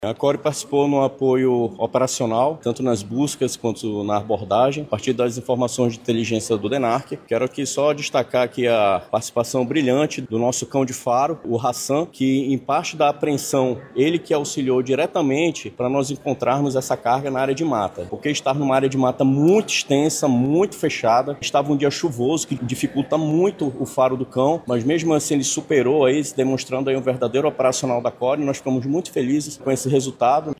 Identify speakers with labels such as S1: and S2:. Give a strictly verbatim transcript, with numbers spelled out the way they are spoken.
S1: A Core participou no apoio operacional, tanto nas buscas quanto na abordagem, a partir das informações de inteligência do DENARC. Quero aqui só destacar aqui a participação brilhante do nosso cão de faro, o Hassan, que em parte da apreensão, ele que auxiliou diretamente para nós encontrarmos essa carga na área de mata. Porque estar numa área de mata muito extensa, muito fechada, estava um dia chuvoso que dificulta muito o faro do cão, mas mesmo assim ele superou aí, demonstrando aí um verdadeiro operacional da Core. Nós ficamos muito felizes com esse resultado.